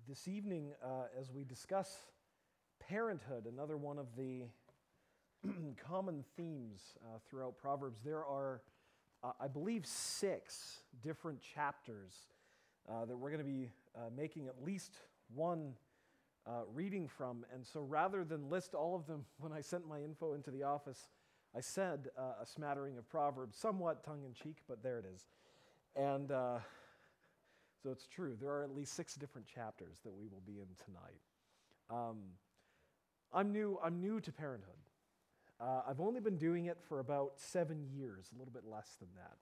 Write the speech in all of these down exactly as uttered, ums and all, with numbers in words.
this evening, uh, as we discuss parenthood, another one of the common themes uh, throughout Proverbs, there are, uh, I believe, six different chapters uh, that we're going to be uh, making at least one uh, reading from. And so rather than list all of them when I sent my info into the office, I said uh, a smattering of Proverbs, somewhat tongue-in-cheek, but there it is. And uh, so it's true. There are at least six different chapters that we will be in tonight. Um, I'm new. I'm new to parenthood. Uh, I've only been doing it for about seven years, a little bit less than that.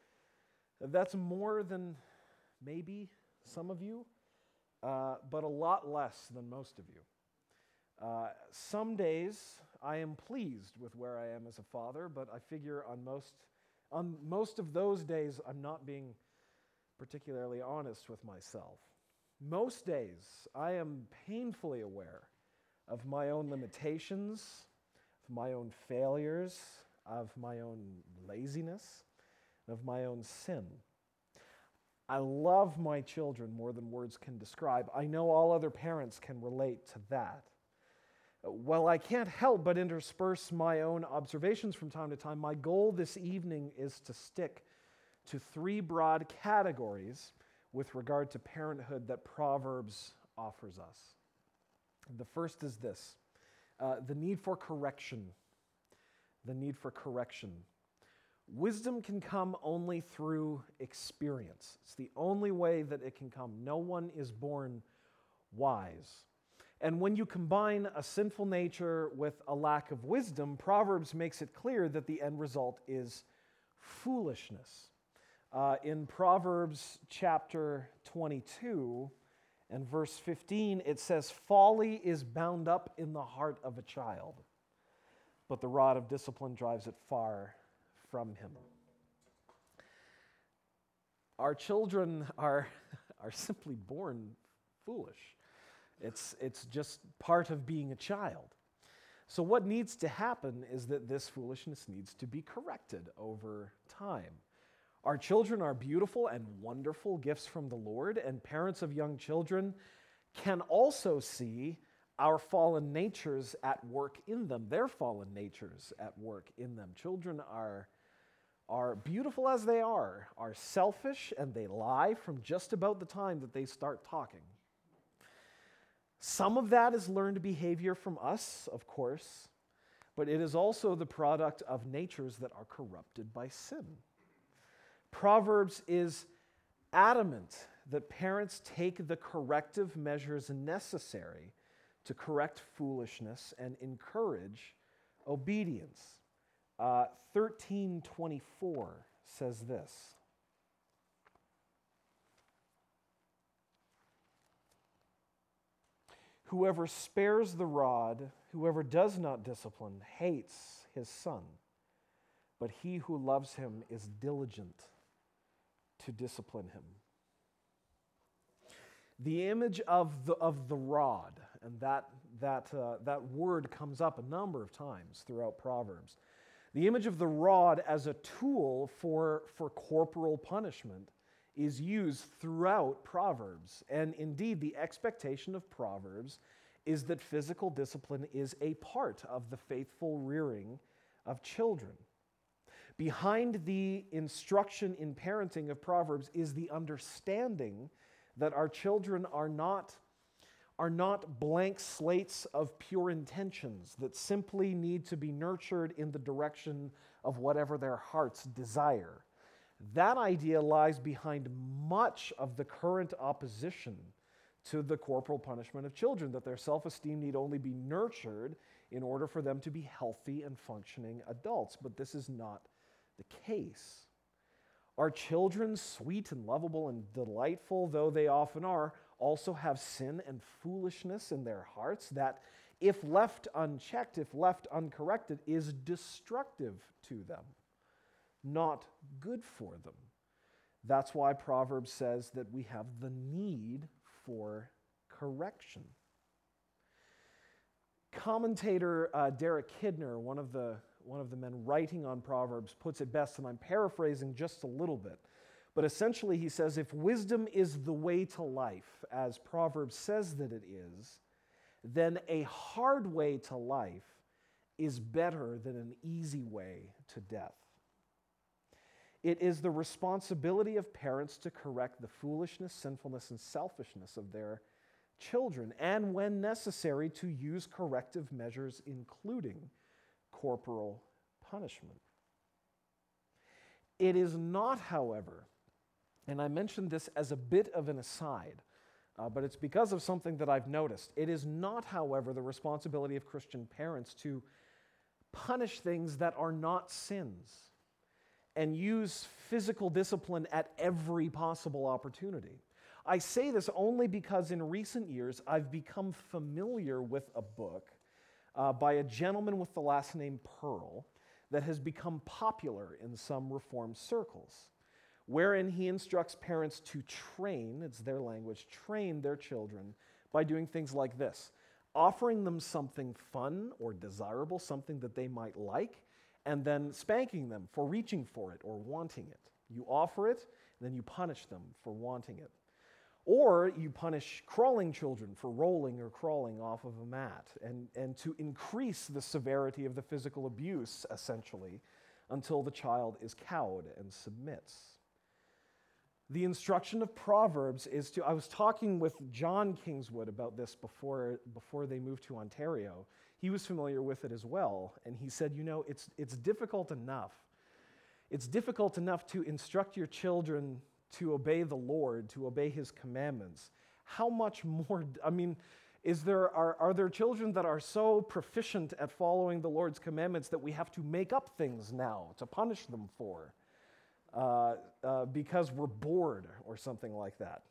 That's more than maybe some of you, uh, but a lot less than most of you. Uh, some days I am pleased with where I am as a father, but I figure on most on most of those days I'm not being particularly honest with myself. Most days I am painfully aware of my own limitations, of my own failures, of my own laziness, of my own sin. I love my children more than words can describe. I know all other parents can relate to that. While I can't help but intersperse my own observations from time to time, my goal this evening is to stick to three broad categories with regard to parenthood that Proverbs offers us. The first is this, uh, the need for correction. The need for correction. Wisdom can come only through experience. It's the only way that it can come. No one is born wise. And when you combine a sinful nature with a lack of wisdom, Proverbs makes it clear that the end result is foolishness. Uh, in Proverbs chapter twenty-two and verse fifteen, it says, "Folly is bound up in the heart of a child, but the rod of discipline drives it far from him." Our children are, are simply born foolish. It's, it's just part of being a child. So what needs to happen is that this foolishness needs to be corrected over time. Our children are beautiful and wonderful gifts from the Lord, and parents of young children can also see our fallen natures at work in them, their fallen natures at work in them. Children are, are beautiful as they are, are selfish, and they lie from just about the time that they start talking. Some of that is learned behavior from us, of course, but it is also the product of natures that are corrupted by sin. Proverbs is adamant that parents take the corrective measures necessary to correct foolishness and encourage obedience. Uh, thirteen twenty-four says this. "Whoever spares the rod, whoever does not discipline, hates his son, but he who loves him is diligent to discipline him." The image of the, of the rod, and that, that, uh, that word comes up a number of times throughout Proverbs. The image of the rod as a tool for, for corporal punishment is used throughout Proverbs. And indeed, the expectation of Proverbs is that physical discipline is a part of the faithful rearing of children. Behind the instruction in parenting of Proverbs is the understanding that our children are not, are not blank slates of pure intentions that simply need to be nurtured in the direction of whatever their hearts desire. That idea lies behind much of the current opposition to the corporal punishment of children, that their self-esteem need only be nurtured in order for them to be healthy and functioning adults. But this is not the case. Our children, sweet and lovable and delightful though they often are, also have sin and foolishness in their hearts that, if left unchecked, if left uncorrected, is destructive to them, not good for them. That's why Proverbs says that we have the need for correction. Commentator uh, Derek Kidner, one of the one of the men writing on Proverbs, puts it best, and I'm paraphrasing just a little bit. But essentially, he says, if wisdom is the way to life, as Proverbs says that it is, then a hard way to life is better than an easy way to death. It is the responsibility of parents to correct the foolishness, sinfulness, and selfishness of their children, and when necessary, to use corrective measures, including corporal punishment. It is not, however, and I mentioned this as a bit of an aside, uh, but it's because of something that I've noticed. It is not, however, the responsibility of Christian parents to punish things that are not sins and use physical discipline at every possible opportunity. I say this only because in recent years I've become familiar with a book uh, by a gentleman with the last name Pearl that has become popular in some Reformed circles, wherein he instructs parents to train, it's their language, train their children by doing things like this: offering them something fun or desirable, something that they might like, and then spanking them for reaching for it or wanting it. You offer it, then you punish them for wanting it. Or you punish crawling children for rolling or crawling off of a mat, and, and to increase the severity of the physical abuse, essentially, until the child is cowed and submits. The instruction of Proverbs is to, I was talking with John Kingswood about this before, before they moved to Ontario. He was familiar with it as well, and he said, you know, it's, it's difficult enough. It's difficult enough to instruct your children to obey the Lord, to obey His commandments. How much more, I mean, is there, are, are there children that are so proficient at following the Lord's commandments that we have to make up things now to punish them for uh, uh, because we're bored or something like that?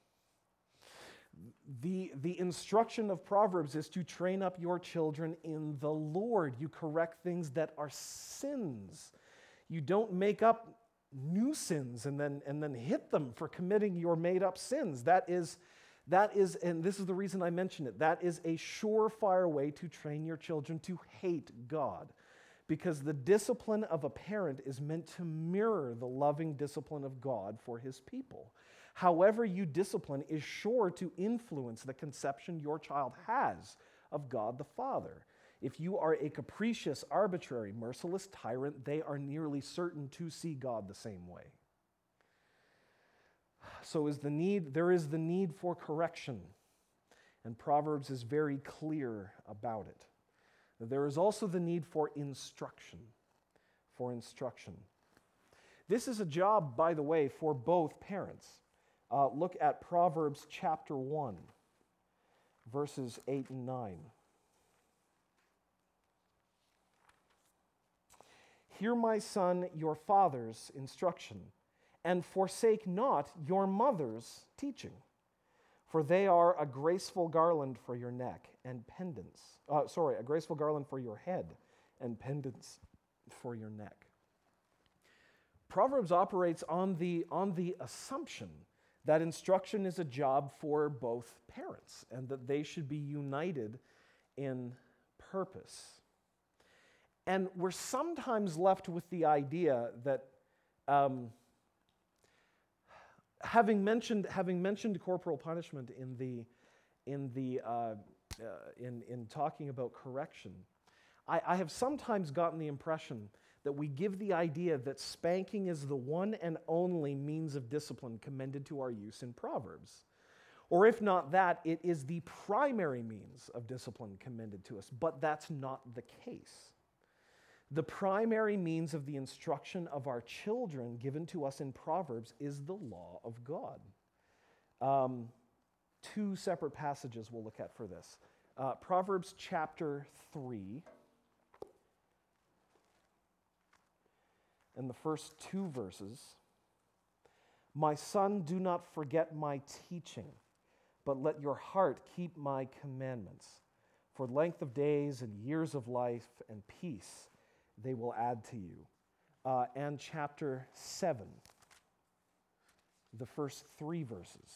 The, the instruction of Proverbs is to train up your children in the Lord. You correct things that are sins. You don't make up new sins and then and then hit them for committing your made-up sins. That is, that is, and this is the reason I mention it, that is a surefire way to train your children to hate God, because the discipline of a parent is meant to mirror the loving discipline of God for His people. However you discipline is sure to influence the conception your child has of God the Father. If you are a capricious, arbitrary, merciless tyrant, they are nearly certain to see God the same way. So is the need, there is the need for correction, and Proverbs is very clear about it. There is also the need for instruction, for instruction. This is a job, by the way, for both parents. Uh, look at Proverbs chapter one, verses eight and nine. Hear, my son, your father's instruction, and forsake not your mother's teaching, for they are a graceful garland for your neck and pendants. Uh, sorry, a graceful garland for your head and pendants for your neck. Proverbs operates on the, on the assumption that instruction is a job for both parents and that they should be united in purpose. And we're sometimes left with the idea that, um, having mentioned having mentioned corporal punishment in the in the uh, uh, in in talking about correction, I, I have sometimes gotten the impression that we give the idea that spanking is the one and only means of discipline commended to our use in Proverbs, or if not that, it is the primary means of discipline commended to us. But that's not the case. The primary means of the instruction of our children given to us in Proverbs is the law of God. Um, two separate passages we'll look at for this. Uh, Proverbs chapter three, and the first two verses. My son, do not forget my teaching, but let your heart keep my commandments. For length of days and years of life and peace they will add to you. Uh, and chapter seven, the first three verses.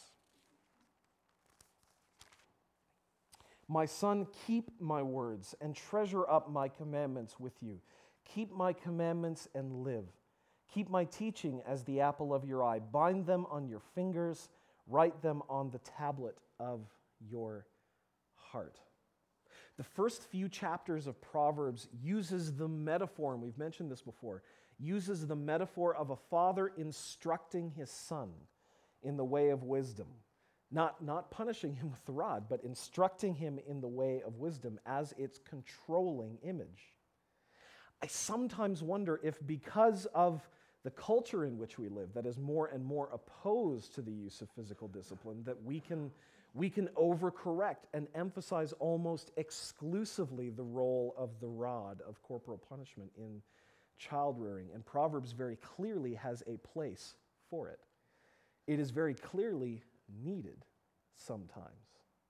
My son, keep my words and treasure up my commandments with you. Keep my commandments and live. Keep my teaching as the apple of your eye. Bind them on your fingers. Write them on the tablet of your heart. The first few chapters of Proverbs uses the metaphor, and we've mentioned this before, uses the metaphor of a father instructing his son in the way of wisdom. Not, not punishing him with the rod, but instructing him in the way of wisdom as its controlling image. I sometimes wonder if because of the culture in which we live that is more and more opposed to the use of physical discipline, that we can, we can overcorrect and emphasize almost exclusively the role of the rod of corporal punishment in child rearing. And Proverbs very clearly has a place for it. It is very clearly needed sometimes.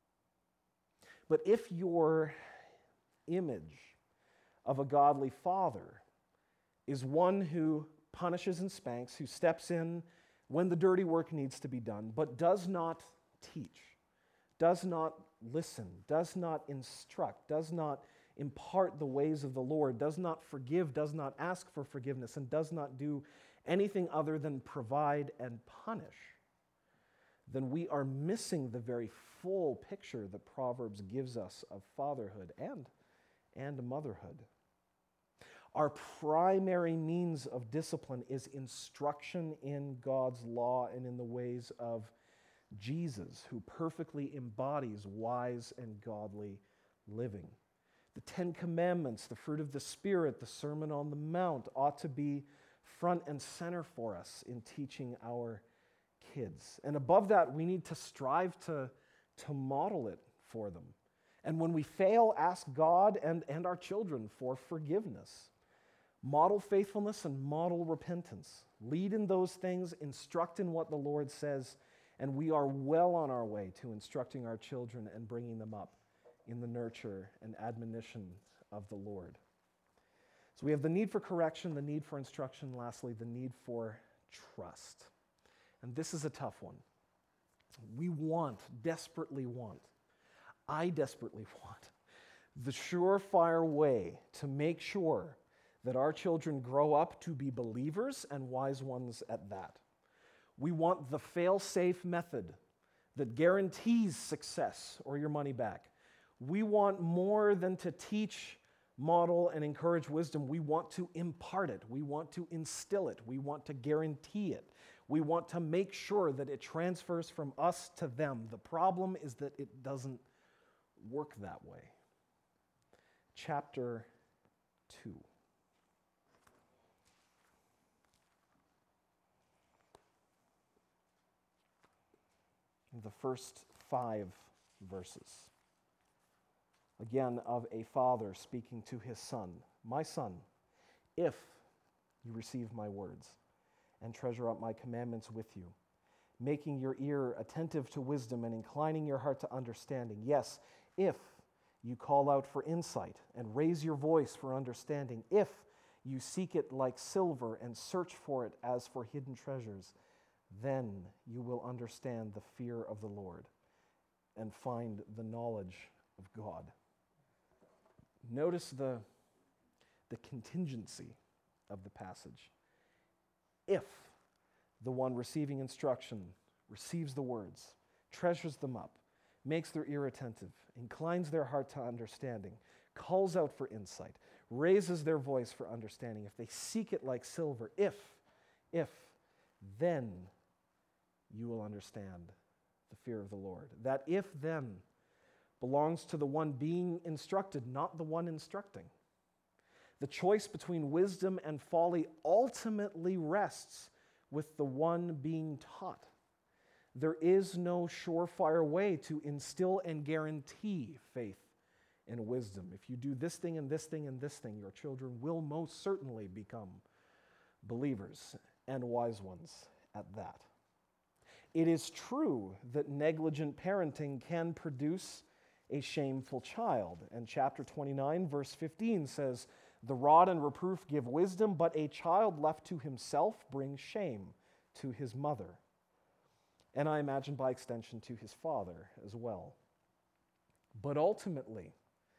But if your image of a godly father is one who punishes and spanks, who steps in when the dirty work needs to be done, but does not teach, does not listen, does not instruct, does not impart the ways of the Lord, does not forgive, does not ask for forgiveness, and does not do anything other than provide and punish, then we are missing the very full picture that Proverbs gives us of fatherhood and, and motherhood. Our primary means of discipline is instruction in God's law and in the ways of Jesus, who perfectly embodies wise and godly living. The Ten Commandments, the fruit of the Spirit, the Sermon on the Mount ought to be front and center for us in teaching our kids. And above that, we need to strive to, to model it for them. And when we fail, ask God and, and our children for forgiveness. Model faithfulness and model repentance. Lead in those things, instruct in what the Lord says, and we are well on our way to instructing our children and bringing them up in the nurture and admonition of the Lord. So we have the need for correction, the need for instruction, lastly, the need for trust. And this is a tough one. We want, desperately want, I desperately want the surefire way to make sure that our children grow up to be believers and wise ones at that. We want the fail-safe method that guarantees success or your money back. We want more than to teach, model, and encourage wisdom. We want to impart it. We want to instill it. We want to guarantee it. We want to make sure that it transfers from us to them. The problem is that it doesn't work that way. Chapter two. The first five verses. Again, of a father speaking to his son. My son, if you receive my words and treasure up my commandments with you, making your ear attentive to wisdom and inclining your heart to understanding. Yes, if you call out for insight and raise your voice for understanding, if you seek it like silver and search for it as for hidden treasures, then you will understand the fear of the Lord and find the knowledge of God. Notice the, the contingency of the passage. If the one receiving instruction receives the words, treasures them up, makes their ear attentive, inclines their heart to understanding, calls out for insight, raises their voice for understanding, if they seek it like silver, if, if, then you will understand the fear of the Lord. That if then belongs to the one being instructed, not the one instructing. The choice between wisdom and folly ultimately rests with the one being taught. There is no surefire way to instill and guarantee faith and wisdom. If you do this thing and this thing and this thing, your children will most certainly become believers and wise ones at that. It is true that negligent parenting can produce a shameful child. And chapter twenty-nine, verse fifteen says, "The rod and reproof give wisdom, but a child left to himself brings shame to his mother." And I imagine by extension to his father as well. But ultimately,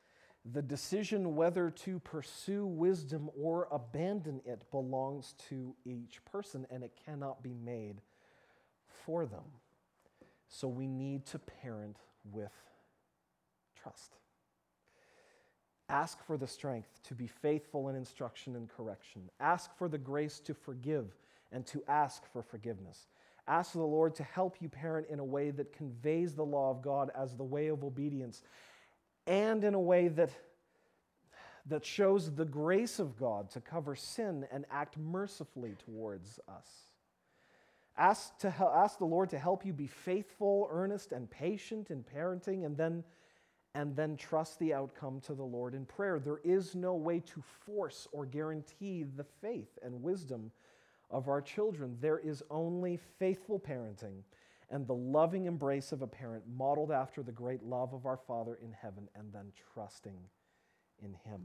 The decision whether to pursue wisdom or abandon it belongs to each person, and it cannot be made for them. So we need to parent with trust. Ask for the strength to be faithful in instruction and correction. Ask for the grace to forgive and to ask for forgiveness. Ask the Lord to help you parent in a way that conveys the law of God as the way of obedience, and in a way that, that shows the grace of God to cover sin and act mercifully towards us. Ask, to, ask the Lord to help you be faithful, earnest, and patient in parenting, and then, and then trust the outcome to the Lord in prayer. There is no way to force or guarantee the faith and wisdom of our children. There is only faithful parenting and the loving embrace of a parent modeled after the great love of our Father in heaven, and then trusting in Him.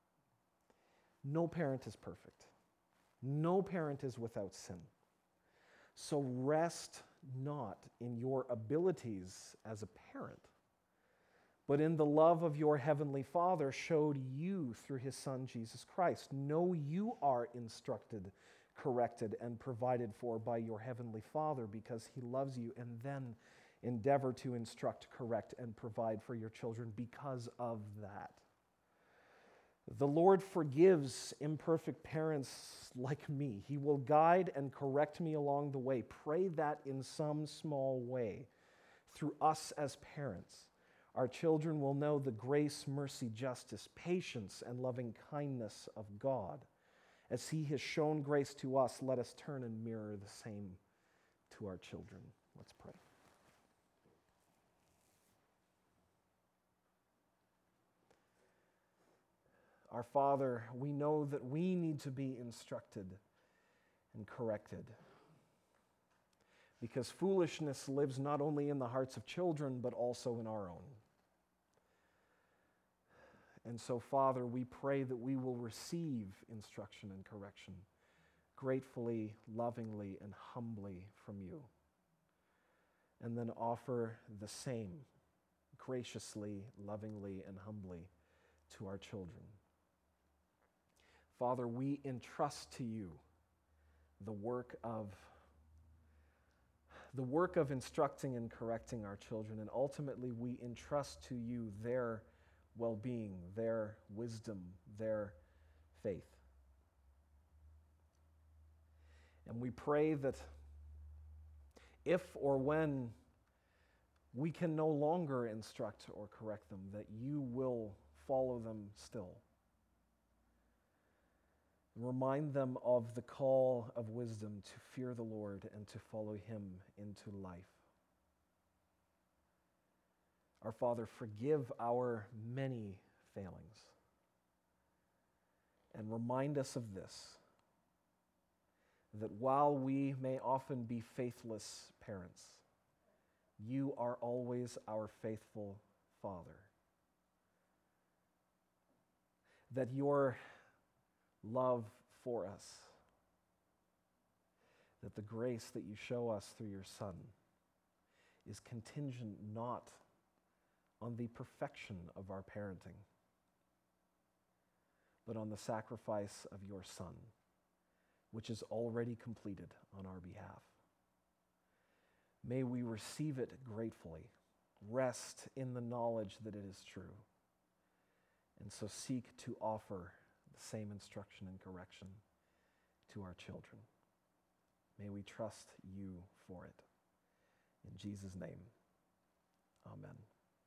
No parent is perfect. No parent is without sin. So rest not in your abilities as a parent, but in the love of your heavenly Father showed you through His Son, Jesus Christ. Know you are instructed, corrected, and provided for by your heavenly Father because He loves you, and then endeavor to instruct, correct, and provide for your children because of that. The Lord forgives imperfect parents like me. He will guide and correct me along the way. Pray that in some small way, through us as parents, our children will know the grace, mercy, justice, patience, and loving kindness of God. As He has shown grace to us, let us turn and mirror the same to our children. Let's pray. Our Father, we know that we need to be instructed and corrected, because foolishness lives not only in the hearts of children, but also in our own. And so, Father, we pray that we will receive instruction and correction gratefully, lovingly, and humbly from you, and then offer the same graciously, lovingly, and humbly to our children. Father, we entrust to you the work of the work of instructing and correcting our children, and ultimately we entrust to you their well-being, their wisdom, their faith. And we pray that if or when we can no longer instruct or correct them, that you will follow them still. Remind them of the call of wisdom to fear the Lord and to follow Him into life. Our Father, forgive our many failings. And remind us of this, that while we may often be faithless parents, you are always our faithful Father. That your love for us, that the grace that you show us through your Son is contingent not on the perfection of our parenting, but on the sacrifice of your Son, which is already completed on our behalf. May we receive it gratefully, rest in the knowledge that it is true, and so seek to offer the same instruction and correction to our children. May we trust you for it. In Jesus' name, amen.